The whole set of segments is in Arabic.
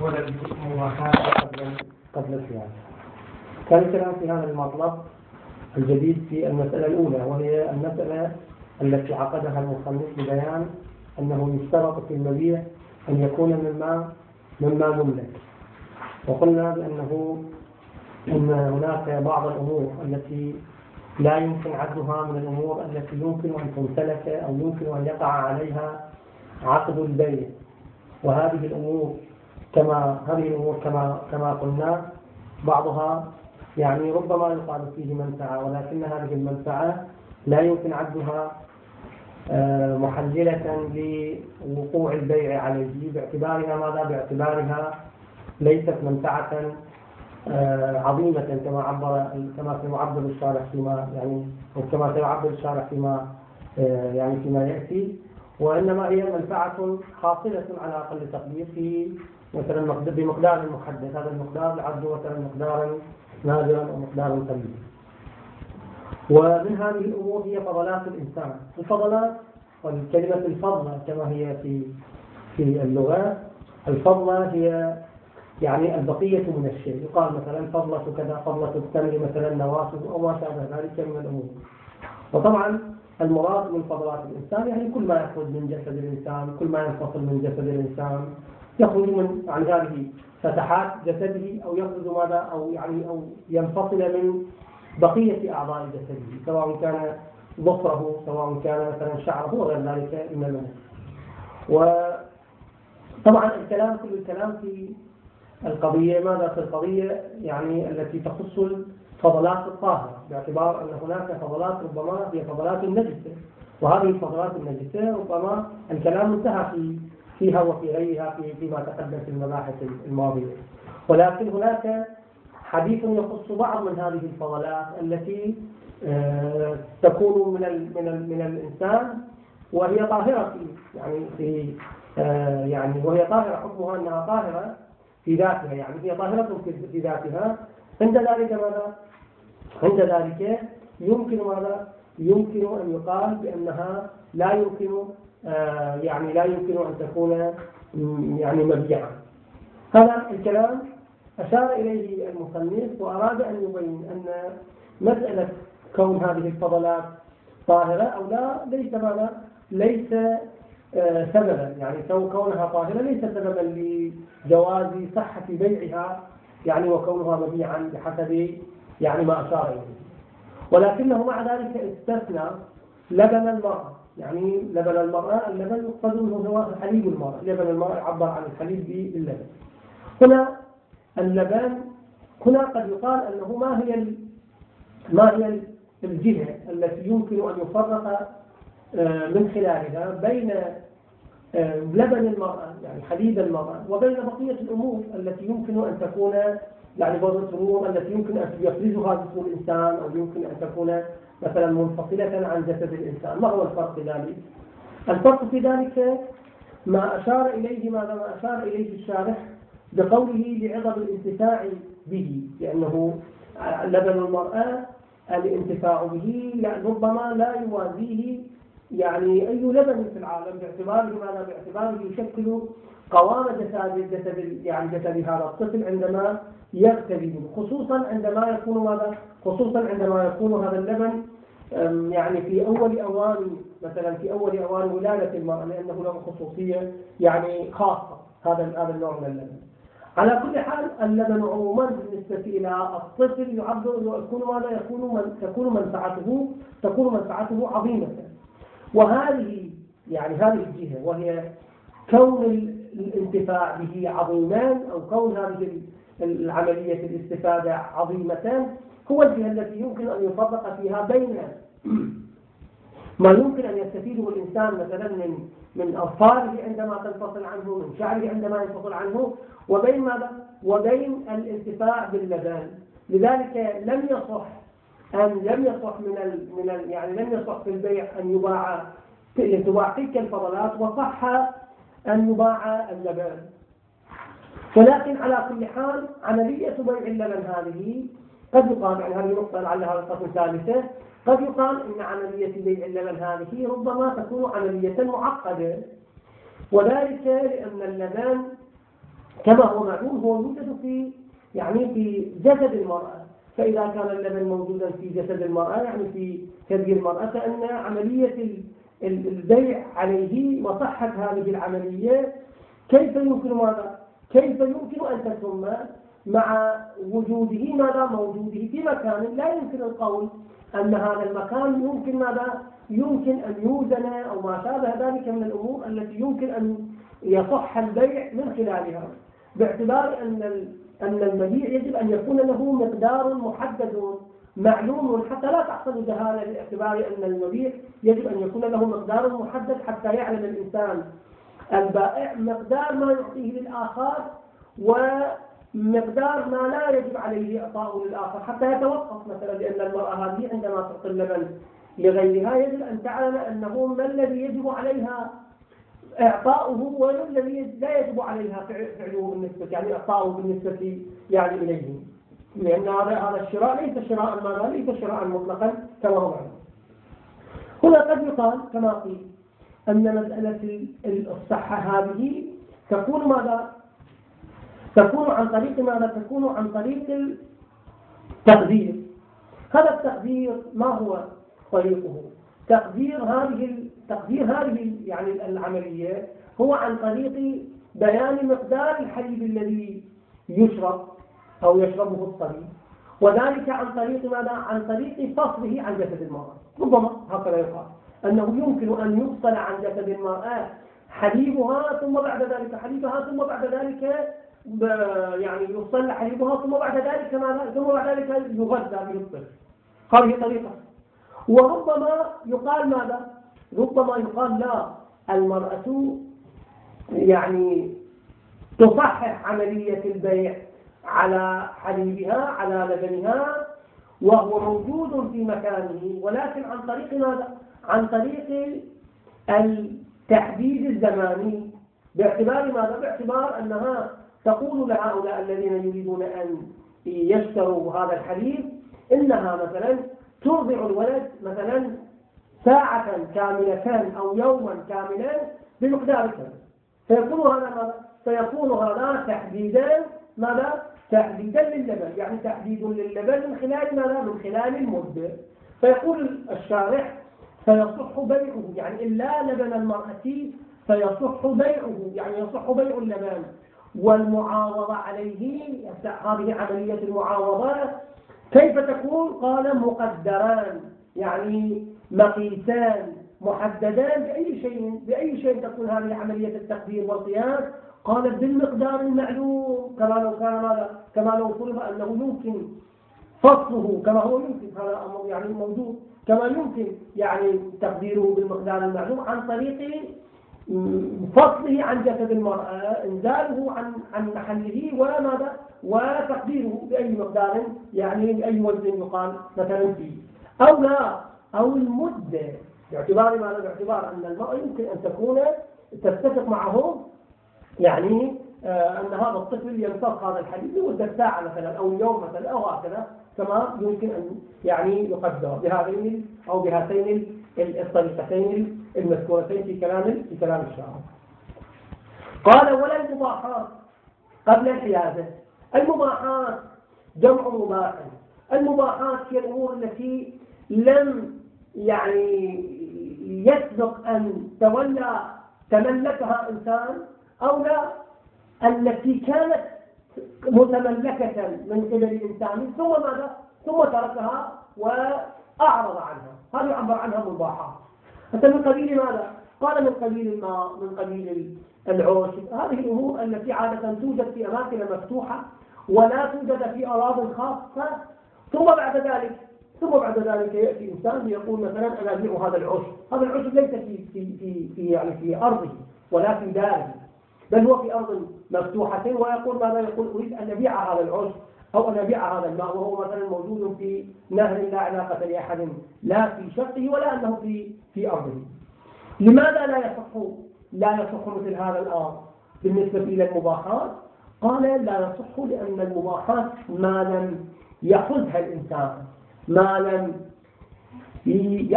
ولا المواخاة قبل الخيانة. كان الكلام في هذا المطلب الجديد في المسألة الأولى، وهي المسألة التي عقدها المصنف ببيان أنه يشترط في المبيع أن يكون مما يملك. وقلنا بأنه إن هناك بعض الأمور التي لا يمكن عدها من الأمور التي يمكن أن تمتلك أو يمكن أن يقع عليها عقد البيع، وهذه الأمور كما قلنا بعضها يعني ربما يقال فيه منفعة، ولكن هذه المنفعة لا يمكن عدها محللة لوقوع البيع عليه باعتبارها ماذا؟ باعتبارها ليست منفعة عظيمة كما سيعبر الشارح فيما يأتي، وإنما هي منفعة حاصلة على أقل تقدير في مثلا بمقدار محدد. هذا المقدار لعده مثلا مقدارا نادرا أو مقدارا قليلا. ومن هذه الأمور هي فضلات الإنسان. الفضلات والكلمة الفضلة كما هي في اللغة، الفضلة هي يعني البقية من الشيء. يقال مثلا فضلة كذا، فضلة التمر مثلا نواته أو ما شابه ذلك من الأمور. وطبعا المراد من فضلات الإنسان يعني كل ما يخرج من جسد الإنسان، كل ما ينفصل من جسد الإنسان، يخرج عن هذه فتحات جسده، أو يخرج ماذا أو ينفصل من بقية أعضاء جسده، سواء كان ظفره، سواء كان مثلا شعره وغير ذلك من المنع. وطبعا كل الكلام في القضية ماذا؟ في القضية يعني التي تخص الفضلات الطاهرة، باعتبار أن هناك فضلات ربما هي فضلات النجسة، وهذه الفضلات النجسة ربما الكلام انتهى فيها وفي غيرها فيما تقدم في المباحث الماضية. ولكن هناك حديث يخص بعض من هذه الفضلات التي تكون من الإنسان، وهي طاهرة وهي طاهرة، حكمها أنها طاهرة في ذاتها، يعني هي طاهرة في ذاتها. عند ذلك ماذا؟ عند ذلك يمكن أن يقال بأنها لا يمكن أن تكون مبيعا. هذا الكلام أشار إليه المصنف، وأراد أن يبين أن مسألة كون هذه الفضلات طاهرة أو لا ليس سببا، يعني كونها طاهرة ليس سببا لجواز صحة بيعها وكونها مبيعا بحسب ما أشار إليه. ولكنه مع ذلك استثنى لبن المرأة. لبن المرأة، اللبن يقصد منه هو حليب المرأة. لبن المرأة يعبر عن الحليب باللبن. هنا اللبن قد يقال أنه ما هي الجهة التي يمكن أن يفرق من خلالها بين لبن المرأة حليب المرأة وبين بقية الأمور التي يمكن أن تكون بعض الأمور التي يمكن أن يفرزها جسم الإنسان، أو يمكن أن تكون مثلا منفصلة عن جسد الإنسان. ما هو الفرق في ذلك؟ الفرق في ذلك ما أشار إليه الشارح بقوله لعظم الانتفاع به، لأنه لبن المرأة الانتفاع به ربما لا يوازيه أي لبن في العالم، باعتباره يشكل قوام جسد هذا الطفل عندما يغتذي، خصوصا عندما يكون هذا اللبن في أول أوان ولادة المرأة، لأنه له خصوصية خاصة هذا النوع من اللبن. على كل حال اللبن عموما بالنسبة إلى الطفل تكون منفعته عظيمة. وهذه الجهة، وهي كون الانتفاع به عظيمان، أو كون هذه العملية الاستفادة عظيمتان، هو الجهة التي يمكن أن يفرق فيها بين ما يمكن أن يستفيده الإنسان مثلا من أظفاره عندما تنفصل عنه، من شعره عندما ينفصل عنه، وبين الانتفاع باللبن. لذلك لم يصح لم يصح في البيع أن تباع تلك الفضلات، وصح أن يباع اللبن. ولكن على كل حال عملية بيع اللبن هذه قد يقال، هذه نقطة لعلها نقطة ثالثة، قد يقال إن عملية بيع اللبن هذه ربما تكون عملية معقدة، وذلك لأن اللبن كما هو معلوم هو يوجد في جسد المرأة. فإذا كان اللبن موجودا في جسد المرأة يعني في ثدي المرأة، فإن عملية البيع عليه وصحة هذه العملية كيف يمكن أن تتم مع وجوده موجوده في مكان لا يمكن القول أن هذا المكان يمكن أن يوزن أو ما شابه ذلك من الأمور التي يمكن أن يصح البيع من خلالها، باعتبار أن المبيع يجب أن يكون له مقدار محدد معلوم حتى لا تحصل جهالة، باعتبار أن المبيع يجب أن يكون له مقدار محدد حتى يعلم الإنسان البائع مقدار ما يعطيه للآخر ومقدار ما لا يجب عليه إعطاؤه للآخر حتى يتوقف. مثلا لأن المرأة هذه عندما تعطي اللبن لغيرها يجب أن تعلم أنه ما الذي يجب عليها إعطاؤه وما الذي لا يجب عليها فعله بالنسبة يعني إعطاؤه بالنسبة يعني إليه، لأن هذا الشراء ليس شراء مطلقا كما هو معلوم. هنا قد يقال كما قيل أن مسألة الصحة هذه تكون عن طريق التقدير. هذا التقدير ما هو طريقه؟ تقدير هذه يعني العملية هو عن طريق بيان مقدار الحليب الذي يشرب أو يشربه الصبي، وذلك عن طريق فصله عن جسد المرأة. ربما هكذا يقال أنه يمكن أن يفصل عن جسد المرأة حليبها ثم بعد ذلك يعني يفصل حليبها ثم بعد ذلك يغذى به الطفل. هذه طريقة. وربما يقال لا، المرأة يعني تصحح عملية البيع على حليبها على لبنها وهو موجود في مكانه، ولكن عن طريق التحديد الزماني، باعتبار أنها تقول لهؤلاء الذين يريدون أن يشتروا هذا الحليب إنها مثلا ترضع الولد مثلا ساعة كاملة أو يوما كاملا بمقدار كذا، فيكون هذا تحديدا لللبن، يعني تحديد لللبن من خلال المدة. فيقول الشارح فيصح بيعه، يعني إلا لبن المرأة فيصح بيعه، يعني يصح بيع اللبن. والمعاوضة عليه هذه عملية المعاوضة كيف تكون؟ قال مقدران، يعني مقيسان محددان. بأي شيء تكون هذه عملية التقدير والقياس؟ قال بالمقدار المعلوم، كما لو فرض أنه يمكن فصله كما هو يمكن، هذا أمر يعني موجود، كما يمكن يعني تقديره بالمقدار المعلوم عن طريق فصله عن جسد المرأة، انزاله عن محله وتقديره بأي مقدار، يعني بأي وزن يقال مثلا فيه أو لا، أو المدة، باعتبار أن المرأة يمكن أن تكون تتفق معه يعني أن هذا الطفل يمتص هذا الحليب لمدة ساعة مثلا أو يوم مثلا أو هكذا، كما يمكن أن يعني يقدر بهاتين الطريقتين المذكورتين في كلام الشارع. قال ولا المباحات قبل الحيازة. المباحات جمع مباح. المباحات هي الأمور التي لم يعني يسبق أن تملكها إنسان، أو لا التي كانت متملكة من قبل الإنسان ثم تركها وأعرض عنها، هذا يعبر عنها مباحات. حتى من قبيل ماذا؟ قال من قبيل الماء، من قبيل العشب، هذه الأمور التي عادة توجد في أماكن مفتوحة ولا توجد في أراضٍ خاصة، ثم بعد ذلك يأتي إنسان يقول مثلا أنا أبيع هذا العشب. هذا العشب ليس في أرضه ولا في داره، بل هو في أرض مفتوحة، ويقول ماذا؟ يقول أريد أن أبيع هذا العشب أو أن أبيع هذا الماء، وهو مثلا موجود في نهر لا علاقة لأحد لا في شقه ولا أنه في أرضه. لماذا لا يصح مثل هذا الأمر بالنسبة إلى المباحات؟ قال لا يصح لأن المباحات ما لم يأخذها الإنسان، ما لم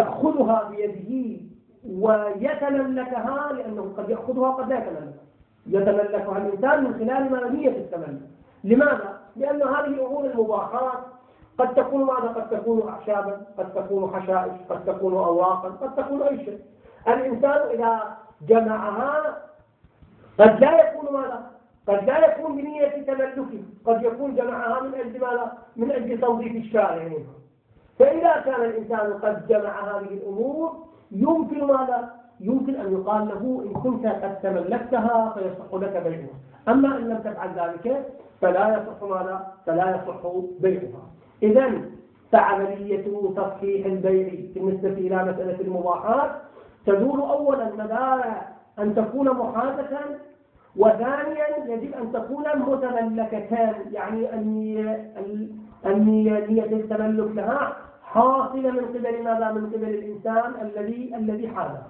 يأخذها بيده ويتملكها، لأنه قد يأخذها قد لا يتملكها، يتملكها الإنسان من خلال مالية التملك. لماذا؟ لأن هذه الأمور المباحات قد تكون ماذا؟ قد تكون أعشابا، قد تكون حشائش، قد تكون أوراقا، قد تكون أي شيء. الإنسان إذا جمعها قد لا يكون ماذا؟ قد لا يكون بنية تملكه، قد يكون جمعها من أجل ماذا؟ من أجل توظيف الشارع منها. فإذا كان الإنسان قد جمع هذه الأمور يمكن ماذا؟ يمكن أن يقال له إن كنت قد تملكتها فيصح لك بيعها، أما إن لم تفعل ذلك فلا يصح ماذا؟ فلا يصح بيعها. إذن فعملية تصحيح البيع بالنسبة إلى مسألة المباحات تدور أولا مدار أن تكون محادثة، وثانيا يجب أن تكون متملكتان، يعني النية التملك لها حاصلة من قبل ماذا؟ من قبل الإنسان الذي حاله.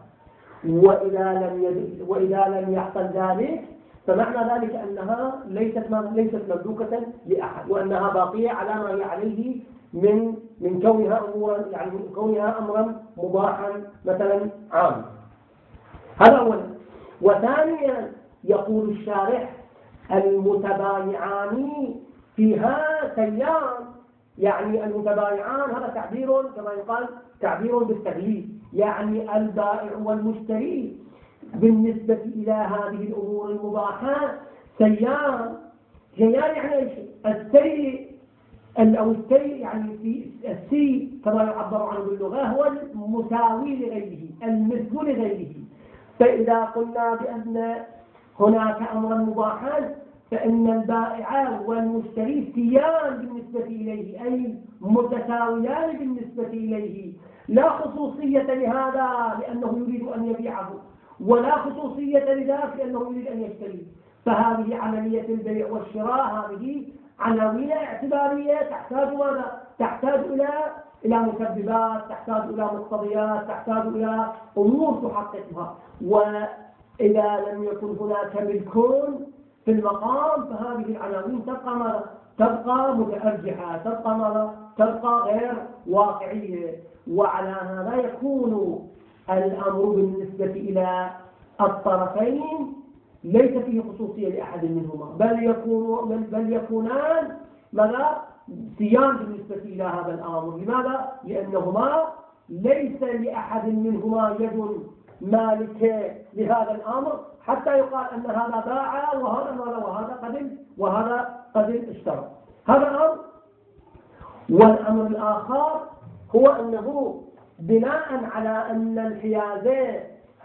وإذا لم يحصل ذلك فمعنى ذلك أنها ليست مملوكة لأحد، وأنها باقية على ما هي عليه من كونها أمورا، يعني من كونها أمرا مباحا مثلا عاما. هذا أولا. وثانيا يقول الشارح المتبايعان فيها سيان، يعني المتبايعان هذا تعبير كما يقال تعبير بالتغليب، يعني البائع والمشتري بالنسبة إلى هذه الأمور المباحة سيان. يعني ايش؟ السي أو السي يعني في السي كما يعبر عنه باللغة هو المساوي لغيره، المثل لغيره. فإذا قلنا بأن هناك أمرا مباحا فإن البائع والمشتري سيان بالنسبة إليه، أي متساويان بالنسبة إليه، لا خصوصية لهذا لأنه يريد أن يبيعه، ولا خصوصية لذاك لأنه يريد أن يشتري. فهذه عملية البيع والشراء هذه عناوين اعتبارية تحتاج ماذا؟ تحتاج إلى مسببات، تحتاج إلى مقتضيات، تحتاج إلى أمور تحققها. وإذا لم يكن هناك ملك في المقام فهذه العناوين تبقى ماذا؟ تبقى متأرجحة، تبقى ماذا؟ تبقى غير واقعية. وعلى هذا يكون الأمر بالنسبة إلى الطرفين ليس فيه خصوصية لأحد منهما، بل يكونان ماذا؟ سيان بالنسبة إلى هذا الأمر. لماذا؟ لأنهما ليس لأحد منهما يد مالكة لهذا الأمر حتى يقال أن هذا باع وهذا ماذا؟ وهذا قد اشترى. هذا أمر. والأمر الآخر هو أنه بناء على أن الحيازة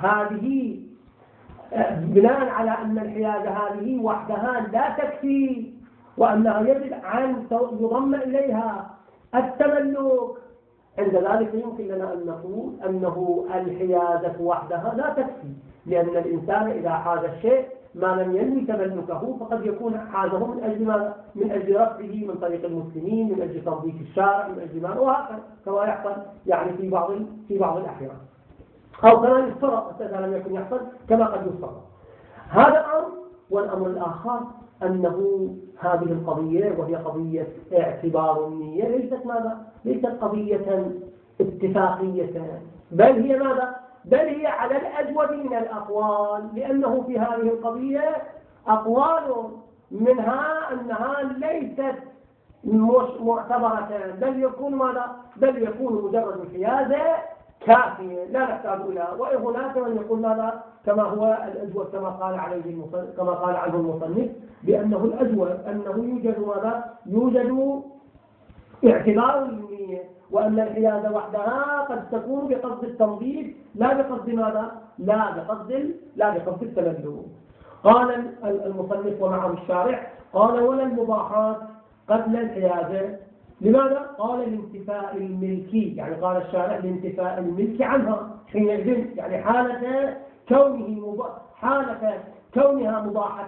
هذه وحدها لا تكفي، وأنها يجب أن يضم إليها التملك، عند ذلك يمكن لنا أن نقول أنه الحيازة وحدها لا تكفي، لأن الإنسان إذا حاز الشيء ما لم ينوي تملكه فقد يكون حازه من أجل رفعه من طريق المسلمين، من أجل تنظيف الشارع، من أجل ما وهكذا كما يحصل يعني في بعض الأحيان، أو كما يفترض إذا لم يكن يحصل كما قد يفترض. هذا أمر. والأمر الآخر أنه هذه القضية وهي قضية اعتبار النية ليست قضية اتفاقية، بل هي ماذا؟ بل هي على الأجود من الأقوال، لأنه في هذه القضية أقوال منها أنها ليست معتبرة، بل يكون ماذا؟ بل يكون مجرد الحيازة كافية لا نحتاج إليها. وهناك من يقول ماذا؟ كما هو الأجود كما قال عنه المصنف بأنه الأجود أنه يوجد ماذا؟ يوجد اعتبار النية، وأن الحيازة وحدها قد تكون بقصد التنظيف لا بقصد ماذا؟ لا بقصد التملك. قال المصنف ومعه الشارع قال ولا المباحات قبل الحيازة. لماذا؟ قال لانتفاء الملكي، يعني قال الشارع لانتفاء الملك عنها حينئذ، يعني حالة كونها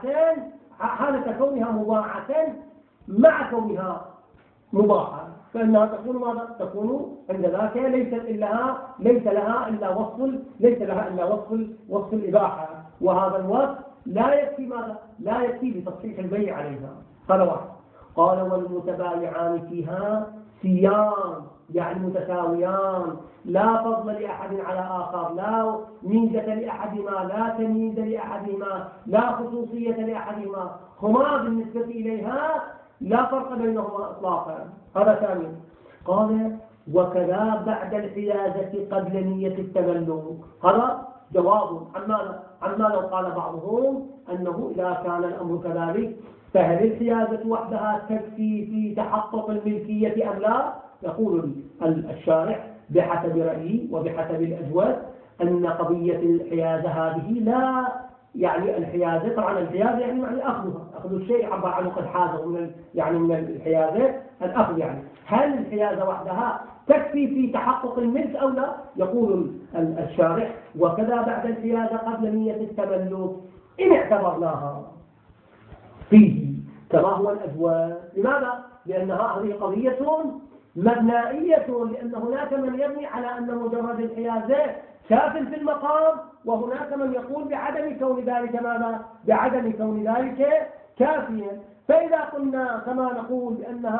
مباحة مع كونها مباحة، فإنها تكون ماذا؟ تكون عند ذاك ليس لها إلا وصف الإباحة، وهذا الوصف لا يكفي ماذا؟ لا يكفي لتصحيح البيع عليها. هذا واحد. قال والمتبايعان فيها سيان، يعني متساويان، لا فضل لأحد على آخر، لا ميزة لأحدهما، لا تمييز لأحدهما، لا خصوصية لأحدهما، هما بالنسبة إليها لا فرق بينهما إطلاقا. هذا ثانيا. قال وكذا بعد الحيازة قبل نية التملك. هذا جواب عما لو قال بعضهم أنه إذا كان الأمر كذلك فهل الحيازة وحدها تكفي في تحقق الملكية أم لا؟ يقول الشارح بحسب رأيي وبحسب الأجواد أن قضية الحيازة هذه لا يعني الحيازة، طبعا الحيازة يعني معنى أخذ الشيء عبر عنه قد حازه من الحيازة الأخذ. يعني هل الحيازة وحدها تكفي في تحقق الملك أو لا؟ يقول الشارح وكذا بعد الحيازة قبل نية التملك إن اعتبرناها فيه كما هو الأجواد. لماذا؟ لأن هذه قضية مبنائية، لأن هناك من يبني على أن مجرد الحيازة كاف في المقام، وهناك من يقول بعدم كون ذلك ماذا؟ بعدم كون ذلك كافيا. فإذا قلنا كما نقول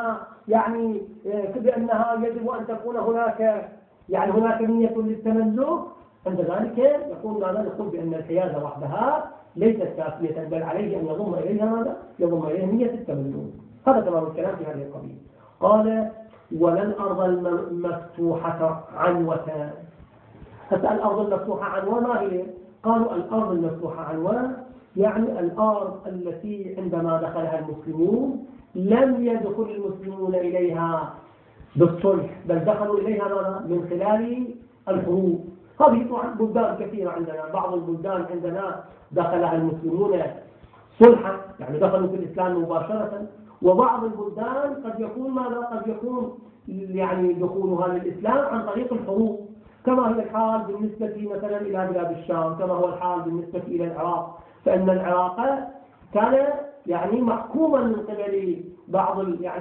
بأنها يجب أن تكون هناك نية للتملك، عند ذلك يقول ماذا؟ نقول بأن الحيازة وحدها ليست كافية، بل عليه أن يضم إليها ماذا؟ يضم إليها نية التملك. هذا تمام الكلام في هذه القضية. قال ولا الأرض المفتوحة عنوة. حتى الأرض المفتوحة عنوة ما هي؟ قالوا الأرض المفتوحة عنوة يعني الأرض التي عندما دخلها المسلمون لم يدخل المسلمون إليها بالصلح، بل دخلوا إليها من خلال الحروب. هذه طبعا بلدان كثيرة عندنا، بعض البلدان عندنا دخلها المسلمون صلحا يعني دخلوا في الإسلام مباشرة، وبعض البلدان قد يكون قد يكون يعني دخولها للإسلام عن طريق الحروب، كما هي الحال بالنسبة مثلا إلى بلاد الشام، كما هو الحال بالنسبة إلى العراق. فإن العراق كان محكوما من قبل بعض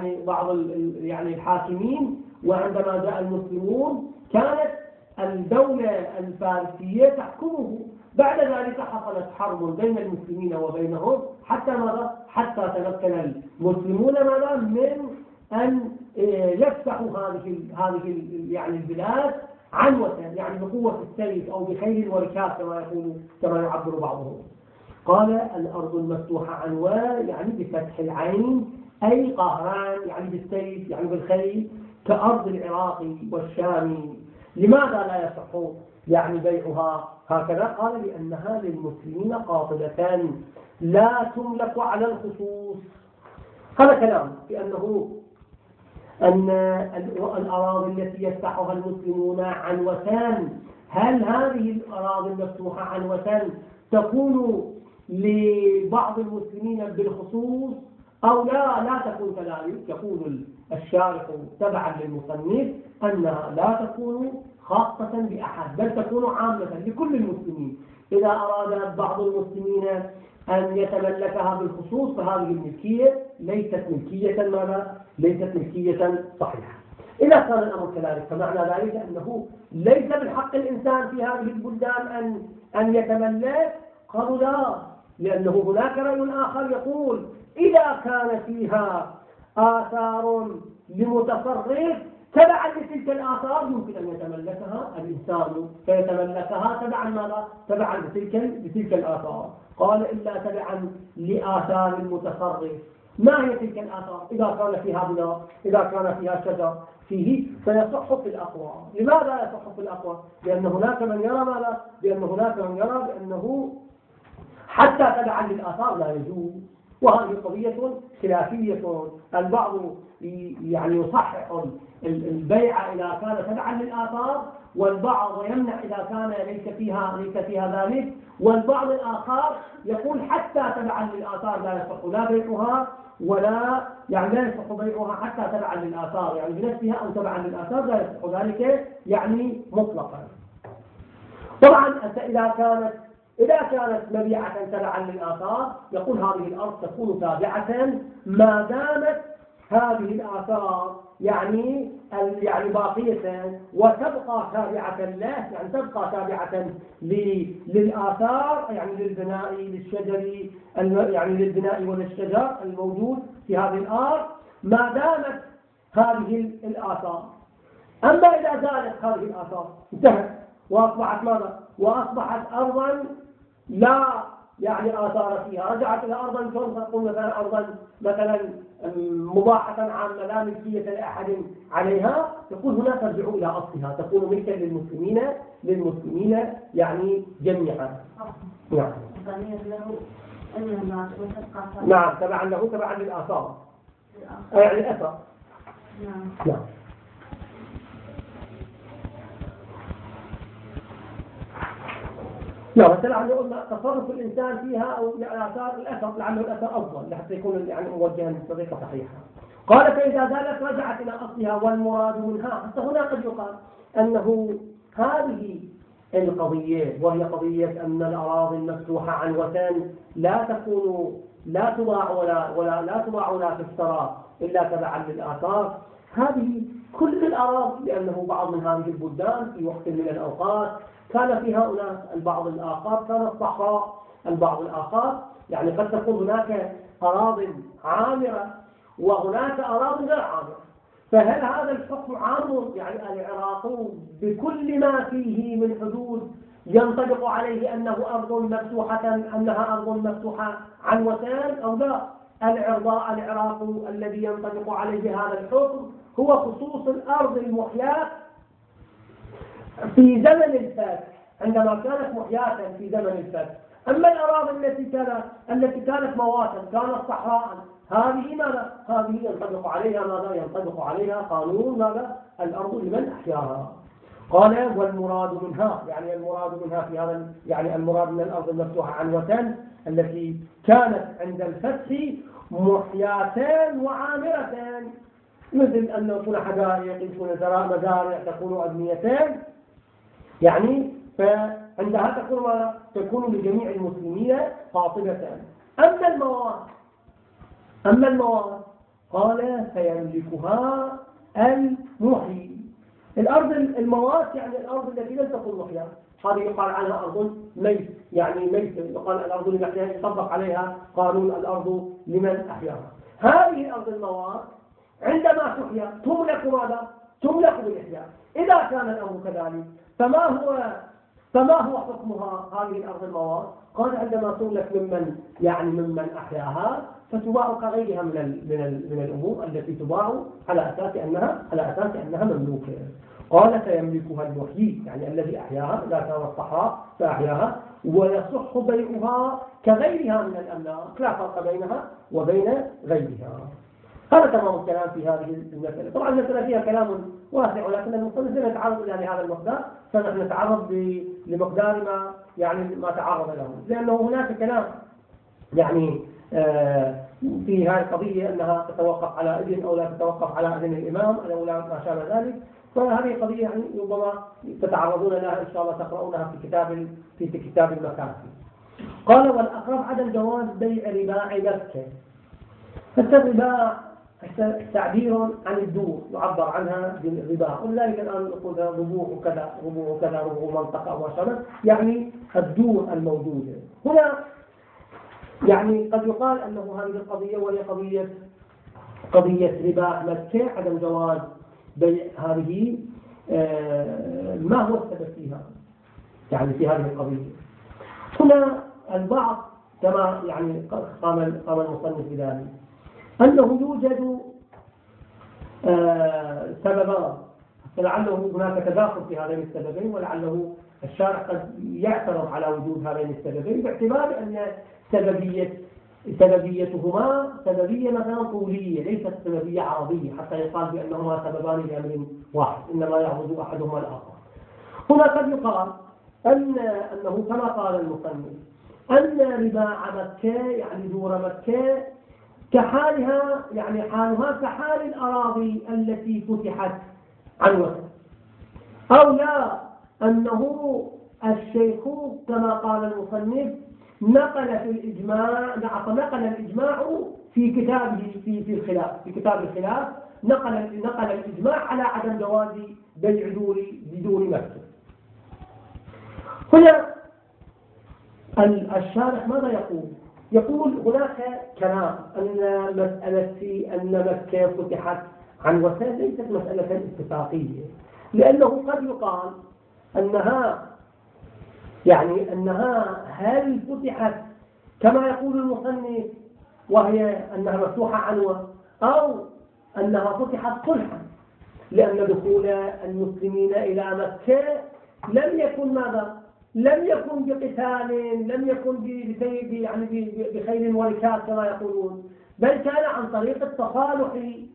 الحاكمين، وعندما جاء المسلمون كانت الدولة الفارسية تحكمه. بعد ذلك حصلت حرب بين المسلمين وبينهم حتى تمكن المسلمون من أن يفتحوا هذه البلاد عنوة، يعني بقوة السيف أو بخيل وركاب كما يعبر بعضهم. قال الأرض المفتوحة عنوة يعني بفتح العين أي قهران، يعني بالسيف يعني بالخيل، كأرض العراق والشام. لماذا لا يصح بيعها هكذا؟ قال لأنها للمسلمين قاطبة لا تملك على الخصوص. هذا كلام أن الأراضي التي يفتحها المسلمون عنوة، هل هذه الأراضي المفتوحة عنوة تكون لبعض المسلمين بالخصوص أو لا تكون كذلك؟ يقول الشارح تبعا للمصنف أنها لا تكون خاصة بأحد، بل تكون عامة لكل المسلمين. إذا أراد بعض المسلمين أن يتملكها بالخصوص فهذه الملكية ليست ملكية صحيحة. إذا كان الأمر كذلك فمعنى ذلك أنه ليس من حق الإنسان في هذه البلدان أن يتملك. قالوا لا، لأنه هناك رأي آخر يقول إذا كان فيها آثار لمتصرف تبعا لتلك الآثار يمكن أن يتملكها الإنسان، فيتملكها تبعا لتلك الآثار. قال إلا تبعا لآثار المتصرف. ما هي تلك الآثار؟ إذا كان فيها بناء، إذا كان فيها شجر فيصح في الأقوى. لماذا يصح في الأقوى؟ لأن هناك من يرى بأنه حتى تبعا للآثار لا يجوز، وهذه قضية خلافية. البعض يصحح البيع إذا كان تبعا للآثار، والبعض يمنع إذا كان ليس فيها ذلك، والبعض الآخر يقول حتى تبعا للآثار لا يصح لا بيعها ولا لا يصح بيعها حتى تبعا للآثار، يعني بنفسها أو تبعا للآثار لا يصح ذلك مطلقا. طبعا إذا كانت مبيعة تبعا للآثار يقول هذه الأرض تكون تابعة ما دامت هذه الآثار باقية وتبقى تابعة له، يعني تبقى تابعة للآثار، للبناء للشجر، للبناء وللشجر الموجود في هذه الأرض ما دامت هذه الآثار. أما إذا زالت هذه الآثار انتهت وأصبحت ماذا؟ وأصبحت أرضا لا يعني آثار فيها، رجعت إلى أرضا تقول مثلا أرضا مثلا مباحة عامة لا ملكية لأحد عليها، يقول هنا ترجع إلى أصلها، تكون ملكا للمسلمين يعني جميعا. نعم. نعم تبعا له تبعا للآثار يعني الأثر. نعم. لا بس لعله قلنا تصرف الإنسان فيها أو الآثار الأثر لعله الأثر أفضل لحتى يكون يعني موجها بطريقة صحيحة. قال فإذا زالت رجعت إلى أصلها والمراد منها. حتى هنا قد يقال أنه هذه القضية وهي قضية أن الأراضي المفتوحة عن وثن لا تباع ولا تشترى إلا تبعا للآثار. هذه كل الأراضي لأنه بعض من هذه البلدان في وقت من الأوقات كان فيها أناس، البعض الآخر كانت صحراء، البعض الآخر يعني قد تكون هناك أراضي عامرة وهناك أراضي غير عامرة. فهل هذا الحكم عام يعني العراق بكل ما فيه من حدود ينطبق عليه أنه أرض مفتوحة أنها أرض مفتوحة عن وثن أو لا؟ العراق الذي ينطبق عليه هذا الحكم هو خصوص الأرض المحياة في زمن الفتح عندما كانت محياة في زمن الفتح. أما الأراضي التي كانت مواتا كانت صحراء هذه ماذا؟ هذه ينطبق عليها ماذا؟ ينطبق عليها قانون ماذا؟ الأرض لمن أحياها. قال والمراد منها يعني المراد منها في هذا يعني المراد من الأرض المفتوحة عن وثن التي كانت عند الفتح محياتان وعامرتان، مثل أن يكون حدائق، يكون مزارع، تكون أبنيتان، يعني فعندها تكون لجميع المسلمين قاطبة. أما المواد قال فيملكها المحيي. الأرض المواد يعني الأرض التي لم تكن محيا، هذه يقال عنها أرض ميت يعني ميت، يقال الأرض لمن أحياها يطبق عليها قانون الأرض لمن أحياها. هذه الأرض المواد عندما تحيا تملك ماذا؟ تملك بالإحياء. إذا كان الأمر كذلك فما هو حكمها هذه الأرض المواد؟ قال عندما تملك ممن أحياها فتباع كغيرها من الأمور التي تباع على أساس أنها مملوكة. قال فيملكها المحيي يعني الذي أحياها إذا كانت صحراء فأحياها، ويصح بيعها كغيرها من الأملاك لا فرق بينها وبين غيرها. هذا تمام الكلام في هذه المسألة. طبعا المسألة فيها كلام واسع ولكن المصنف لا يتعرض إلى هذا المقدار، فنحن نتعرض لمقدار ما تعرض له، لأنه هناك كلام يعني في هذه القضية أنها تتوقف على إذن أو لا تتوقف على إذن الإمام أو لا ما شابه ذلك. فهذه قضية يعني ربما تتعرضون لها إن شاء الله تقرؤونها في كتاب المكاسب. قال والأقرب عدم جواز بيع رباع مكة. فالرباع تعبير عن الدور يعبر عنها بالرباع، ولذلك الآن نقول ربوع كذا ربوع منطقة أو ما شابه يعني الدور الموجودة هنا. يعني قد يقال أنه هذه القضية وهي قضية رباع مكة عدم جواز بيع هذه ما هو السبب فيها يعني في هذه القضية. هنا البعض كما يعني قام المصنف بذلك أنه يوجد سببان، فلعله هناك تداخل في هذين السببين، ولعله الشارع قد يعترض على وجود هذين السببين باعتبار أن سببيتهما سببية مثلا طولية ليست سببية عرضية حتى يقال بأنهما سببان لأمر واحد إنما يعرض أحدهما الآخر. هنا قد يقال أنه كما قال المصنف أن رباع مكة يعني دور مكة كحالها يعني حالها كحال الأراضي التي فتحت عن وثن، أو لا أنه الشيخ كما قال المصنف نقل الإجماع في كتابه في الخلاف، في كتاب الخلاف نقل الإجماع على عدم جواز بيع بدون مكة. هنا الشارح ماذا يقول؟ يقول هناك كلام أن مسألة أن مكة فتحت عن وثن ليست مسألة اتفاقية، لأنه قد يقال أنها هل فتحت كما يقول المصنف وهي أنها مفتوحة عنوة، أو أنها فتحت صلحا، لأن دخول المسلمين إلى مكة لم يكن ماذا؟ لم يكن بقتال، لم يكن بخيل وركاب كما يقولون، بل كان عن طريق التصالح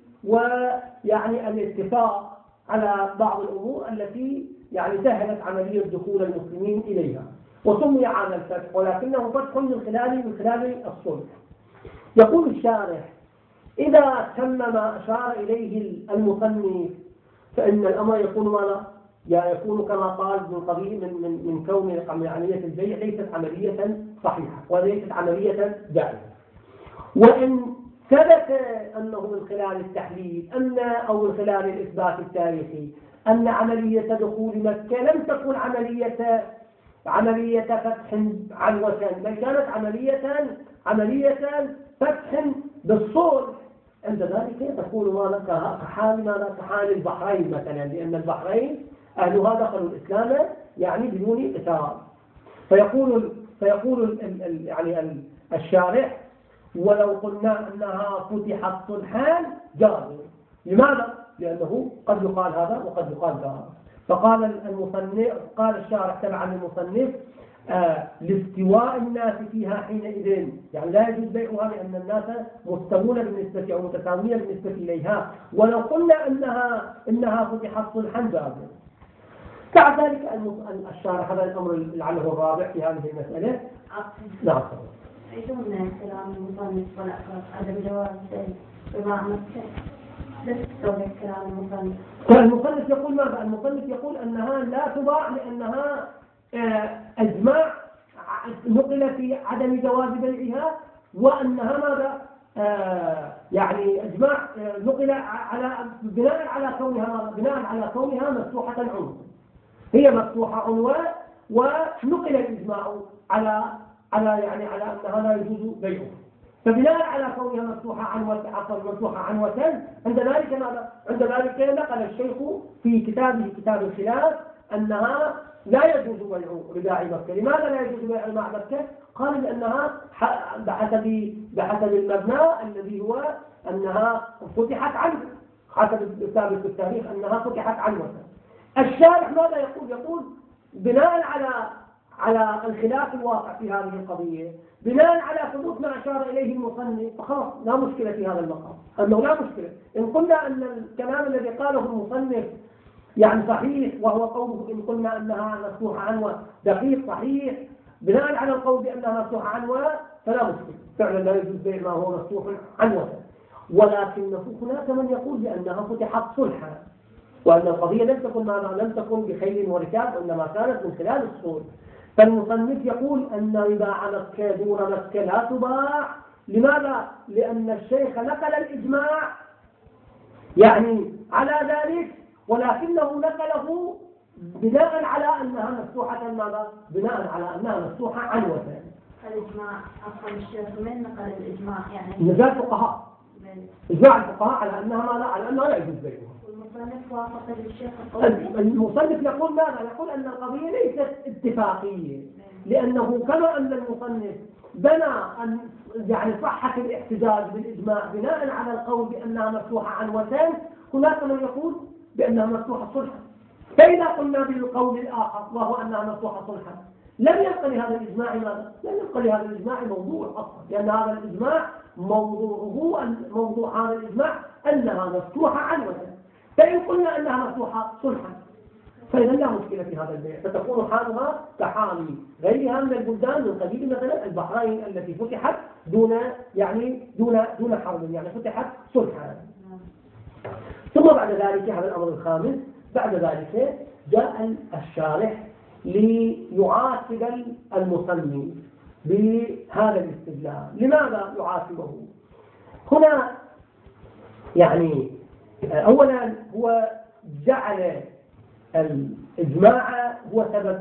الاتفاق على بعض الأمور التي سهلت عملية دخول المسلمين إليها، وسمي هذا الفتح، ولكنه فتح من خلال الصلح. يقول الشارح: إذا تم ما أشار إليه المصنف فإن الأمر يكون ماذا؟ يكون كما قال ابن القضية من كون عملية البيع ليست عملية صحيحة وليست عملية جائزة. وإن ثبت أنه من خلال التحليل أو من خلال الإثبات التاريخي أن عملية دخول مكة لم تكن عملية فتح عنوة، بل كانت عملية فتح بالصلح، عند ذلك تكون ماذا؟ كحال البحرين مثلا، لأن البحرين أهلها دخلوا الإسلام بدون قتال. فيقول الشارح: ولو قلنا أنها فتحت صلحان جاز. لماذا؟ لأنه قد يقال هذا وقد يقال ذا. فقال قال الشارح تبعا للمصنف: لاستواء الناس فيها حينئذ، لا يجوز بيعها لأن الناس مستوون بالنسبة أو متساوية بالنسبة إليها، ولو قلنا إنها فتحت صلحا جاز. بعد ذلك الشارح هذا الأمر لعله الرابع في هذه المسألة. نعم. يجوز كلام المصنف والأخر عدم جواز بيع مكة. المصنف يقول ماذا؟ المصنف يقول أنها لا تباع لأنها إجماع نقل في عدم جواز بيعها، وأنها ماذا؟ إجماع نقل بناء على كونها مفتوحة عنوة. هي مفتوحة عنوة، ونقل الإجماع على أنها لا يجوز بيعها. فبناء على كونها مفتوحة عنوة عند ذلك نقل الشيخ في كتابه كتاب الخلاف أنها لا يجوز بيع رباع مكة. لماذا لا يجوز بيع رباع مكة؟ قال لأنها بحسب المبنى الذي هو أنها فتحت عنه، حسب الثابت في التاريخ أنها فتحت عنوة. الشارح ماذا يقول؟ يقول بناء على الخلاف الواقع في هذه القضية، بناء على ثبوت ما أشار إليه المصنف، فخلاص لا مشكلة في هذا المقام، أنه لا مشكلة إن قلنا أن الكلام الذي قاله المصنف صحيح، وهو قوله إن قلنا أنها مفتوحة عنوة دقيق صحيح، بناء على القول بأنها مفتوحة عنوة فلا مشكلة، فعلا لا يجوز بيع ما هو مفتوح عنوة. ولكن هناك من يقول بأنها فتحت صلحا، وأن القضية لم تكن بخيل وركاب، وإنما كانت من خلال الصلح. فالمصنف يقول أن رباع مكة دون مكة لا تباع. لماذا؟ لأن الشيخ نقل الإجماع على ذلك، ولكنه نقله بناء على أنها مفتوحة ماذا؟ بناء على أنها مفتوحة عنوة. الإجماع أصلا الشيخ من نقل الإجماع نزال الفقهاء، إجماع الفقهاء على أنها ماذا؟ على أنها لا يجوز بيعها. المصنف وافق الشيخ المصنف يقول ماذا؟ يقول أن القضية ليست اتفاقية، لأنه كما أن المصنف بنى صحة الاحتجاج بالإجماع بناء على القول بأنها مفتوحة عنوتين، هناك من يقول بأنها مفتوحة صلحا. فإذا قلنا بالقول الآخر وهو أنها مفتوحة صلحا، لم يبقى لهذا الإجماع ماذا؟ لم يبقى لهذا الإجماع موضوع أصلا، لأن هذا الإجماع موضوع هذا الإجماع أنها مفتوحة عنوتين. فإن قلنا أنها مفتوحة صلحا فإذا لا مشكلة في هذا البيع، فتكون حالها كحال غيرها من البلدان من قبيل مثلا البحرين التي فتحت دون حرب، فتحت صلحا. ثم بعد ذلك هذا الأمر الخامس، بعد ذلك جاء الشارح ليعاتب المصنف بهذا الاستدلال. لماذا يعاتبه؟ هنا أولا هو جعل الإجماع هو سبب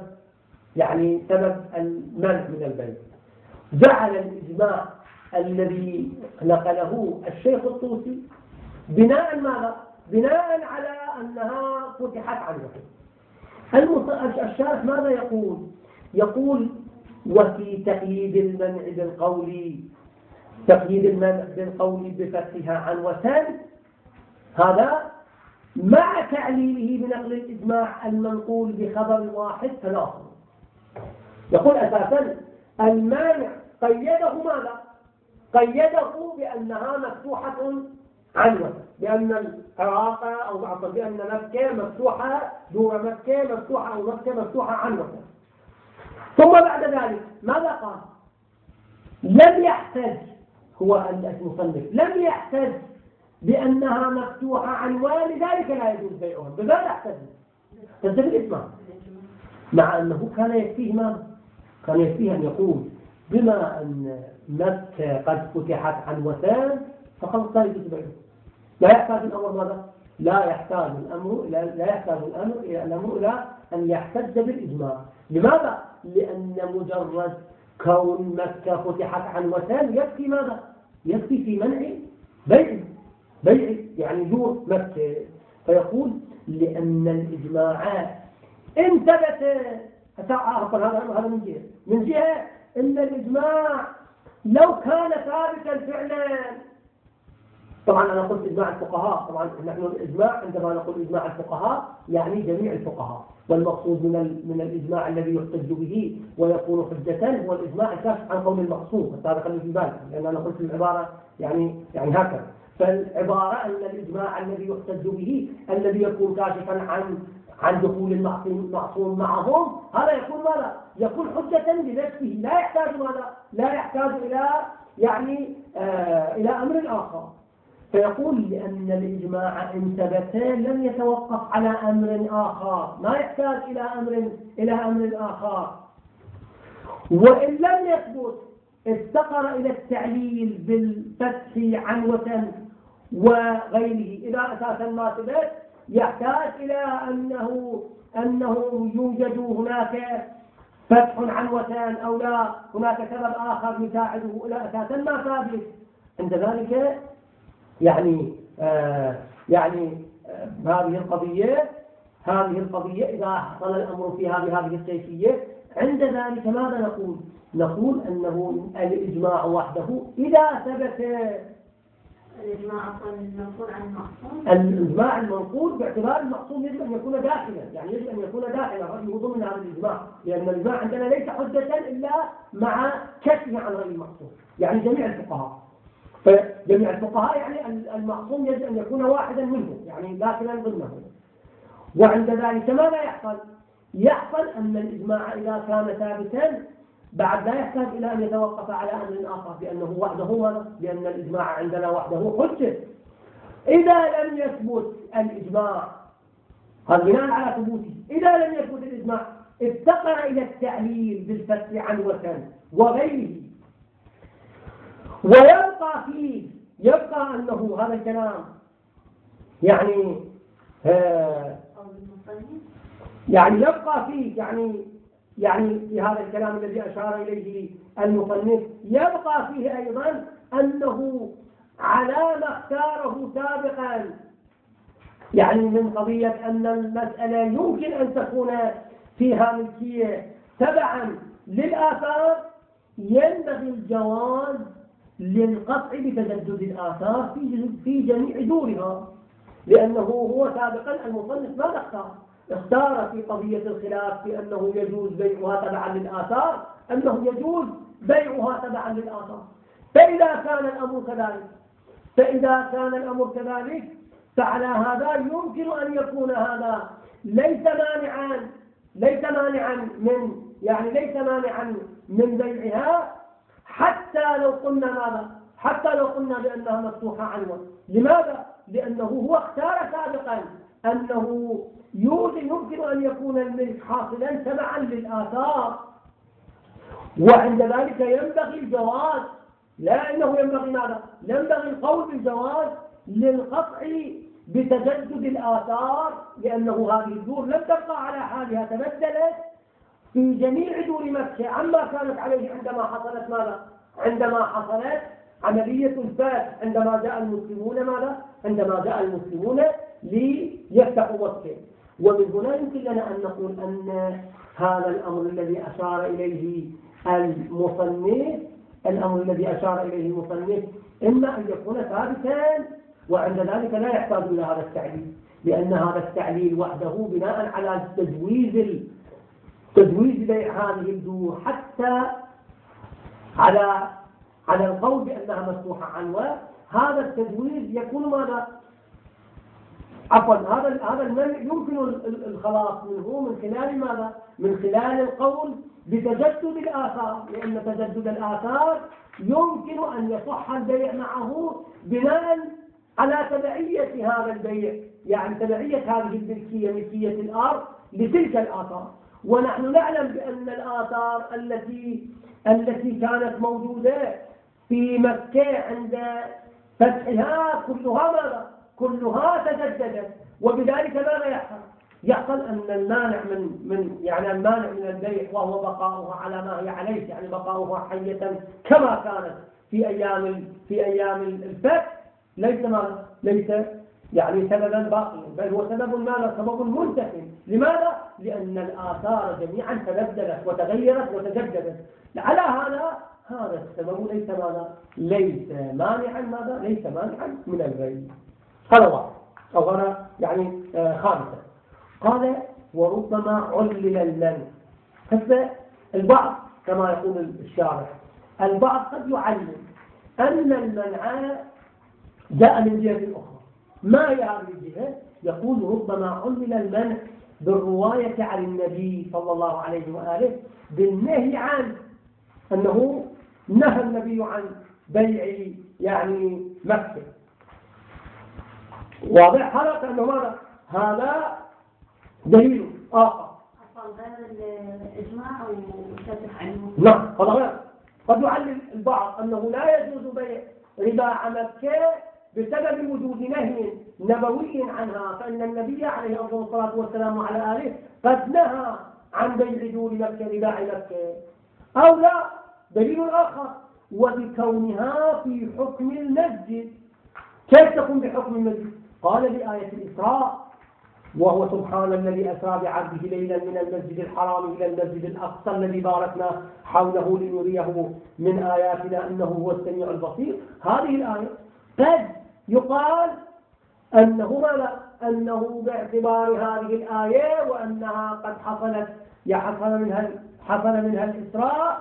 المنع من البيع، جعل الإجماع الذي نقله الشيخ الطوسي بناء ماذا؟ بناء على أنها فتحت عنوة. الشارح ماذا يقول؟ يقول وفي تقييد المنع بالقول، تقييد المنع بالقول بفتحها عنوة، هذا مع تعليله بنقل الإجماع المنقول بخبر واحد تناقض. يقول أساسا المانع قيده ماذا؟ قيده بأنها مفتوحة عنوة، بأن العراق أو عفوا بأن مكة مفتوحة، دور مكة مفتوحة أو مكة مفتوحة عنوة. ثم بعد ذلك ماذا قال؟ لم يحتج هو المصنف لم يحتج بأنها مفتوحة عنوان، لذلك لا يجوز بيعها. بماذا احتج؟ احتج بالإجماع، مع أنه كان يكفيه ماذا؟ كان يكفيه أن يقول بما أن مكة قد فتحت عنوتان فخلص لا يجوز بيعها. لا يحتاج الأمر ماذا؟ لا يحتاج الأمر إلى أن يحتج بالإجماع. لماذا؟ لأن مجرد كون مكة فتحت عنوتان يكفي ماذا؟ يكفي في منع بيع يعني دور مكة. فيقول لأن الإجماع إن ثبت، هذا من جهة أن الإجماع لو كان ثابتا فعلا. طبعا أنا قلت إجماع الفقهاء، طبعا نحن الإجماع عندما نقول إجماع الفقهاء يعني جميع الفقهاء، والمقصود من الإجماع الذي يحتج به ويكون حجة هو الإجماع الكاشف عن قول المقصود. هذا خلي في بالك، لأن أنا قلت العبارة يعني هكذا. فالعبارة أن الإجماع الذي يحتج به الذي يكون كاشفا عن دخول المعصوم معهم، هذا يكون ماذا؟ يكون حجة لنفسه، لا يحتاج ماذا؟ لا يحتاج إلى إلى أمر آخر. فيقول لأن الإجماع إن ثبت لم يتوقف على أمر آخر، ما يحتاج إلى أمر آخر. وإن لم يثبت افتقر إلى التعليل بالفتح عنوة وغيره. إذا أساسا ما ثبت يحتاج إلى أنه يوجد هناك فتح عنوة أو لا، هناك سبب آخر يساعده إلى أساسا ما ثابت. عند ذلك هذه القضية إذا حصل الأمر فيها بهذه الكيفية، عند ذلك ماذا نقول؟ نقول أنه الإجماع وحده إذا ثبت. الإجماع المنقول عن المعصوم، الإجماع المنقول باعتبار المعصوم يجب أن يكون داخلا، يعني يجب أن يكون داخلا رأيه ضمن هذا الإجماع، لأن الإجماع عندنا ليس حجة إلا مع كشفه عن رأي المعصوم، يعني جميع الفقهاء. فجميع الفقهاء يعني المعصوم يجب أن يكون واحدا منهم، يعني داخلا ضمنه. وعند ذلك ماذا يحصل؟ يحصل أن الإجماع إذا كان ثابتا بعد لا يحتاج إلى أن يتوقف على أمر آخر، لأنه وحده لأن الإجماع عندنا وحده حجة. إذا لم يثبت الإجماع، هذا بناء على ثبوته، إذا لم يثبت الإجماع افتقر إلى التعليل بالفتح عنوة وغيره. ويبقى أنه هذا الكلام يعني يبقى فيه يعني في هذا الكلام الذي أشار إليه المصنف يبقى فيه أيضا أنه على ما اختاره سابقا، يعني من قضية أن المسألة يمكن أن تكون فيها ملكية تبعا للآثار، ينبغي الجواز للقطع بتجدد الآثار في جميع دورها، لأنه هو سابقا المصنف ماذا اختار في قضية الخلاف في أنه يجوز بيعها تبعا للآثار، أنه يجوز بيعها تبعا للآثار. فإذا كان الأمر كذلك فعلى هذا يمكن أن يكون هذا ليس مانعا من بيعها، حتى لو قلنا بأنها مفتوحة عنوة. لماذا؟ لأنه هو اختار سابقا أنه يمكن أن يكون الملك حاصلا تبعا للآثار، وعند ذلك ينبغي الجواز، لا أنه ينبغي ماذا؟ ينبغي القول بالجواز للقطع بتجدد الآثار، لأنه هذه الدور لم تبقى على حالها، تبدلت في جميع دور مكة عما كانت عليه عندما حصلت عملية الفتح، عندما جاء المسلمون ليفتحوا مكة. ومن هنا يمكن لنا أن نقول أن هذا الأمر الذي أشار إليه المصنف إما أن يكون ثابتا، وعند ذلك لا يحتاج إلى هذا التعليل، لأن هذا التعليل وحده بناء على تجويز بيع هذه الدور حتى على القول بأنها مفتوحة عنوان. هذا التجويز يكون ماذا؟ عفوا، هذا المنع يمكن الخلاص منه من خلال ماذا؟ من خلال القول بتجدد الآثار، لأن تجدد الآثار يمكن أن يصح البيع معه بناء على تبعية هذا البيع، يعني تبعية هذه الملكية، ملكية الأرض لتلك الآثار. ونحن نعلم بأن الآثار التي كانت موجودة في مكة عند فتحها كلها تجددت، وبذلك ماذا يحصل أن المانع المانع من البيع وهو بقاؤها على ما هي عليه، يعني بقاؤها حية كما كانت في أيام الفتح، ليس يعني سببا باقيا، بل هو سبب منتهي. لماذا؟ لأن الآثار جميعا تبدلت وتغيرت وتجددت. على هذا السبب ليس مانعا من البيع. هذا واحد، أو هذا يعني خامسا. قال وربما علل المنع. هسه البعض كما يقول الشارح، البعض قد يعلم أن المنع جاء من جهة أخرى. ما هي هذه الجهة؟ يقول ربما علل المنع بالرواية عن النبي صلى الله عليه وآله بالنهي عن أنه نهى النبي عن بيع يعني مكة. واضح هذا كأنه ماذا؟ هذا دليل آخر. غير الإجماع أو فتح عنه. نعم، هذا غير. قد يعلل البعض أنه لا يجوز بيع رباع مكة بسبب وجود نهي نبوي عنها، فإن النبي عليه الصلاة والسلام على آله قد نهى عن بيع دور مكة رباع مكة. أو لا، دليل آخر، وبكونها في حكم المسجد. كيف تكون بحكم المسجد؟ قال بآية الإسراء: وهو سبحان الذي أسرى بعبده ليلا من المسجد الحرام إلى المسجد الأقصى الذي باركنا حوله لنريه من آياتنا إنه هو السميع البصير. هذه الآية قد يقال أنه باعتبار هذه الآية وأنها قد حصل منها الإسراء،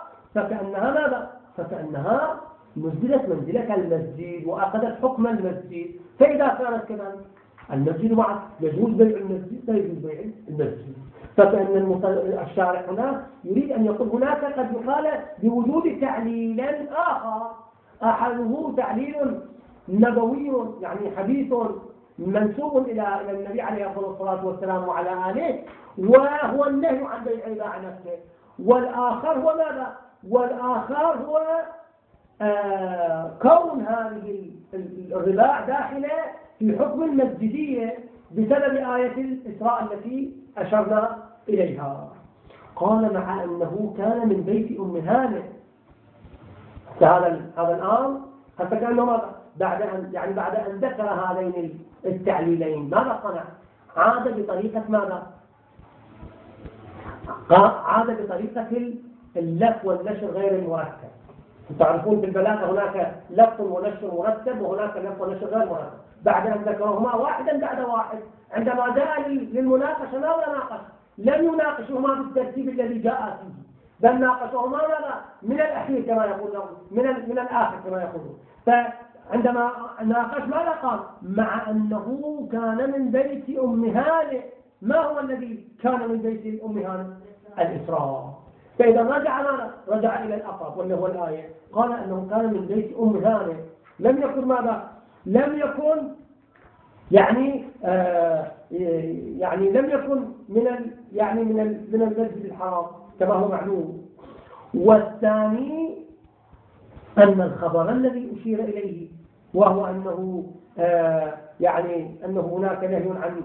فكأنها نزلت منزلة المسجد وأخذت حكم المسجد. فإذا كانت كذلك المسجد معه يجوز بيع المسجد لا يجوز بيع المسجد. فكأن الشارع هنا يريد أن يقول هناك قد يقال بوجود تعليل آخر، أحده تعليل نبوي يعني حديث منسوب إلى النبي عليه الصلاة والسلام وعلى آله، وهو النهي عن بيع رباع نفسه. والآخر هو ماذا؟ والآخر هو كون هذه الرباع داخلة في حكم المسجدية بسبب آية الإسراء التي أشرنا إليها. قال مع أنه كان من بيت أم هانئ. هذا الآن حتى كأنه بعد أن ذكر هذين التعليلين ماذا صنع؟ عاد بطريقة ماذا؟ عاد بطريقة اللف والنشر غير المرتب. تعرفون في البلاغة هناك لف ونشر مرتب وهناك لف ونشر غير مرتب. بعد أن ذكرهما واحدا بعد واحد، عندما جاء للمناقشة ماذا ناقش؟ لم يناقشهما بالترتيب الذي جاء فيه، بل ناقشهما من الأخير كما يقولون، من الآخر كما يقولون. فعندما ناقش ماذا قال؟ مع أنه كان من بيت أم هانئ. ما هو الذي كان من بيت أم هانئ؟ الإسراء. فإذا رجع إلى الأقرب واللي هو الآية، قال أنه كان من بيت أم هانئ. لم يكن ماذا؟ لم يكن لم يكن من المسجد الحرام كما هو معلوم. والثاني أن الخبر الذي أشير إليه وهو أنه أنه هناك نهي عن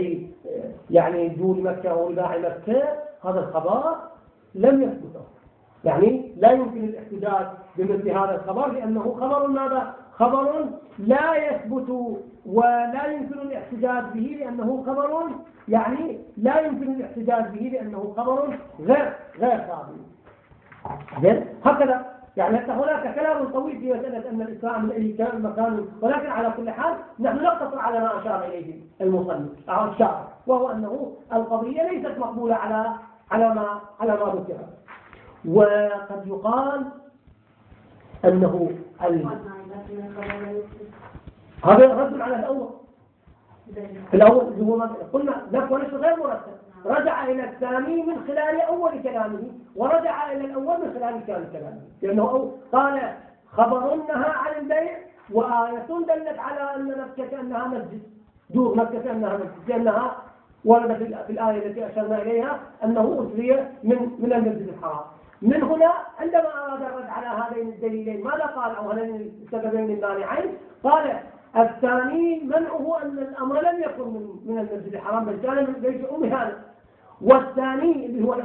بيع دور مكة أو رباع مكة، هذا الخبر لم يثبت. يعني لا يمكن الاحتجاج بمثل هذا الخبر لأنه خبر ماذا؟ خبر لا يثبت ولا يمكن الاحتجاج به لأنه خبر يعني لا يمكن الاحتجاج به لأنه خبر غير ثابت. هكذا يعني هناك كلام طويل في مسألة أن الإسلام من أي مكان، ولكن على كل حال نحن نقتصر على ما أشار إليه المصنف أو الشارع، وهو أنه القضية ليست مقبولة على ما ذكر. وقد يقال أنه هذا رد على الأول. اللي هو قلنا نفس وليس غير مرتب، رجع إلى الثاني من خلال أول كلامه ورجع إلى الأول من خلال ثاني كلامه، لأنه قال خبر نهى عن البيع وآية دلت على أن مكة كأنها مسجد، دور مكة كأنها مسجد، لأنها ورد في الآية التي أشرنا إليها أنه أسري من المسجد الحرام. من هنا عندما أراد الرد على هذين الدليلين ماذا قال؟ أو هذين السببين المانعين، قال الثاني منعه أن الأمر لم يكن من المسجد الحرام بل كان من بيت أم هانئ، والثاني اللي هو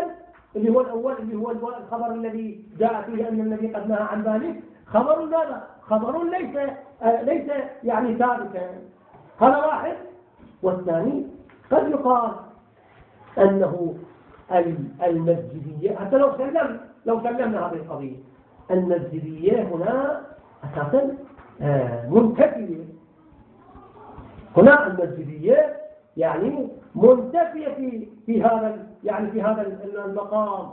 الخبر الذي جاء فيه أن النبي قد نهى عن ذلك خبر ماذا؟ خبر ليس يعني ثابتا. هذا واحد. والثاني قد يقال أنه المسجدية، حتى لو سلمنا هذه القضية، المسجدية هنا أساسا منتفية. هنا المسجدية يعني منتفية في هذا المقام.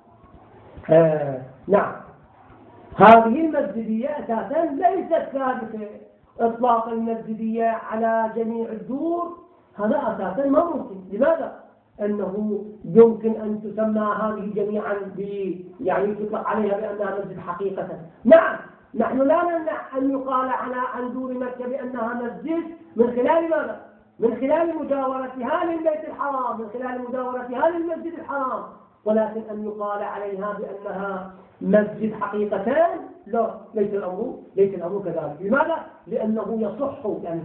نعم، هذه المسجدية أساسا ليست ثابتة. إطلاق المسجدية على جميع الدور هذا أساسا ما ممكن. لماذا؟ أنه يمكن أن تسمى هذه جميعا يعني تطلق عليها بأنها مسجد حقيقة. نعم، نحن لا نمنع أن يقال عن دور مكة بأنها مسجد من خلال ماذا؟ من خلال مجاورتها للبيت الحرام، من خلال مجاورتها للمسجد الحرام، ولكن أن يقال عليها بأنها مسجد حقيقة لا، ليس الأمر كذلك. لماذا؟ لأنه يصح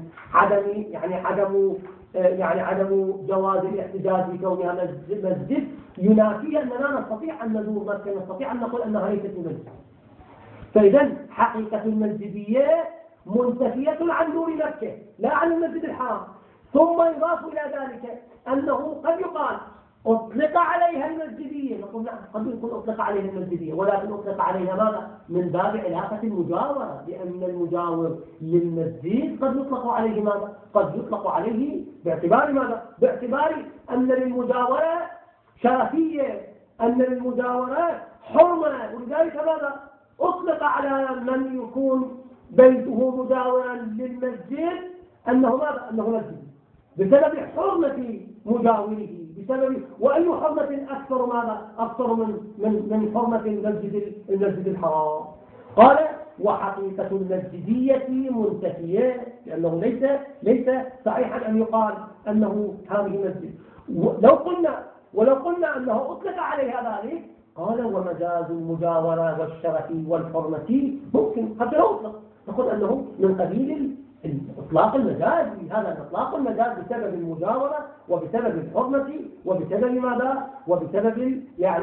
عدم جواز الاحتجاج بكونها مسجد ينافي أننا نستطيع أن ندور مكة، نستطيع أن نقول أنها ليست مسجد. فإذا حقيقة المسجدية منتفية عن دور مكة لا عن المسجد الحرام. ثم يضاف إلى ذلك أنه قد يقال أطلق عليها المسجدية، نقول نعم قد يكون أطلق عليها المسجدية، ولكن أطلق عليها ماذا؟ من باب علاقة المجاورة، لأن المجاور للمسجد قد يطلق عليه ماذا؟ قد يطلق عليه باعتبار ماذا؟ باعتبار أن للمجاورة شرفية، أن للمجاورة حرمة، ولذلك ماذا؟ أطلق على من يكون بيته مجاورا للمسجد أنه ماذا؟ أنه مسجد بسبب حرمة مجاوره، وأي حرمة أكثر ماذا؟ أكثر من حرمة المسجد الحرام. قال وحقيقة المسجدية منتفية، لأنه ليس صحيحا أن يقال أنه هذه مسجد. ولو قلنا أنه أطلق عليها ذلك، قال ومجاز المجاورة والشرف والحرمة ممكن حتى لو أطلق نقول أنه من قبيل إطلاق المجاز. هذا إطلاق المجاز بسبب المجاورة وبسبب الحرمة وبسبب ماذا؟ وبسبب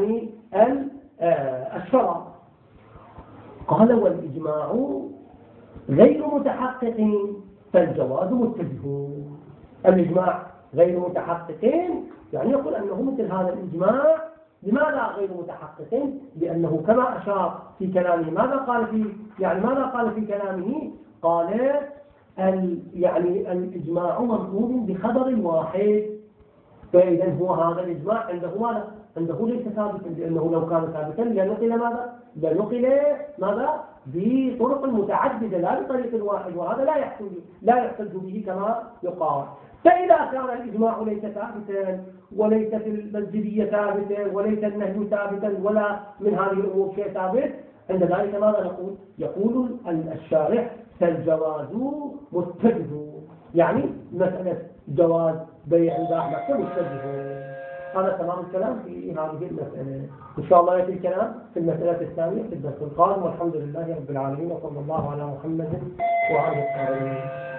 الشرع. قال والإجماع غير متحقق فالجواز متجه. الإجماع غير متحقق يعني يقول أنه مثل هذا الإجماع. لماذا غير متحقق؟ لأنه كما أشار في كلامه ماذا قال في كلامه؟ قال الإجماع مطلوب بخبر واحد. فإذا هو هذا الإجماع عنده ماذا؟ عنده ليس ثابتا، لأنه لو كان ثابتا لنقل ماذا؟ لنقل ماذا؟ بطرق متعددة لا بطريق واحد، وهذا لا يحتج به كما يقال. فإذا كان الإجماع ليس ثابتا وليست المسجدية ثابتة وليس النهي ثابتا ولا من هذه الأمور شيء ثابت، عند ذلك ماذا نقول؟ يقول الشارح فالجواز متجه، يعني مسألة جواز بيع ذا مكة متجه. هذا تمام الكلام في هذه المسألة. إن شاء الله يأتي الكلام في المسألة الثانية في الدرس القادم، والحمد لله رب العالمين، وصلى الله على محمد وعلى آله.